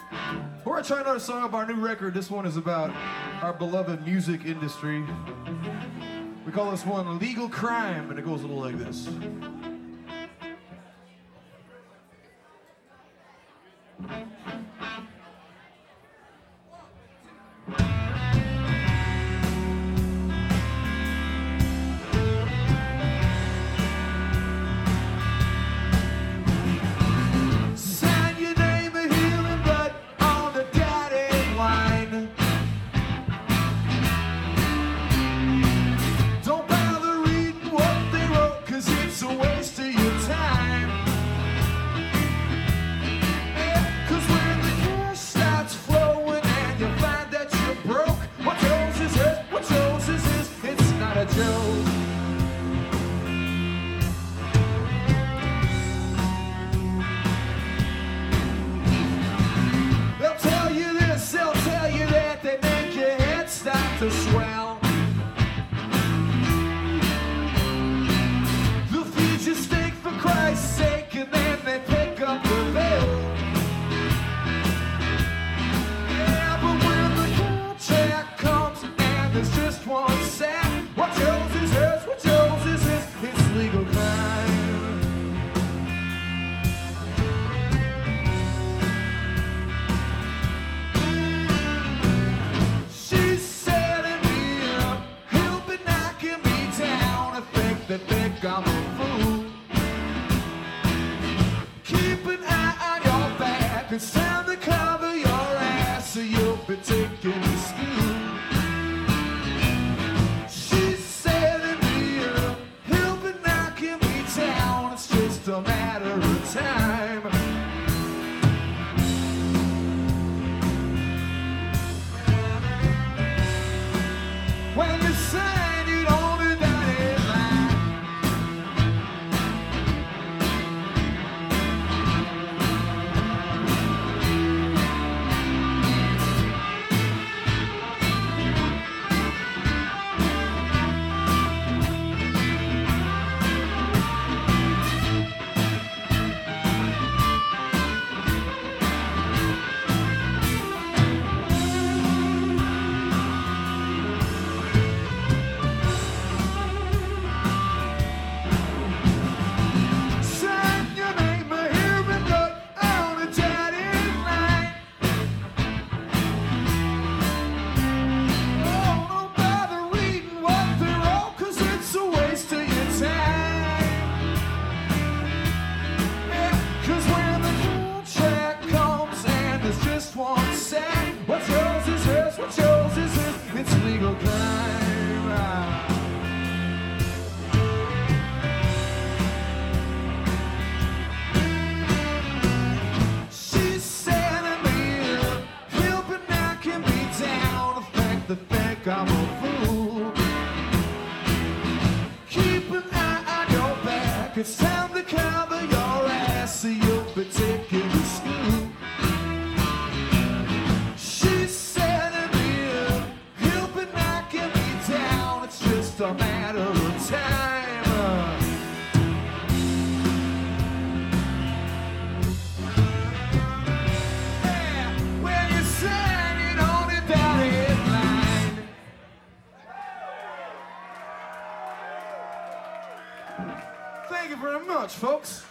We're gonna try another song of our new record. This one is about our beloved music industry. We call this one Legal Crime, and it goes a little like this. To swell. They'll feed you steak for Christ's sake, and then they pick up the bill. Yeah, but when the contract comes and there's just one sack, what yours is hers, what yours is his, it's legal crime. They think I'm a fool. Keep an eye on your back. It's time to cover your ass, so you'll be taking the school. She said to me, he'll be knocking me down. It's just a matter of time. When you sign, you don't. What's yours is hers, what's yours is his, it's legal crime. She said to me, he'll be knocking me down. They think I'm a fool. Keep an eye on your back. It's time to cover your ass, so you'll be taking the school. It's a matter of time. Yeah, when you sign it on the dotted line. Thank you very much, folks.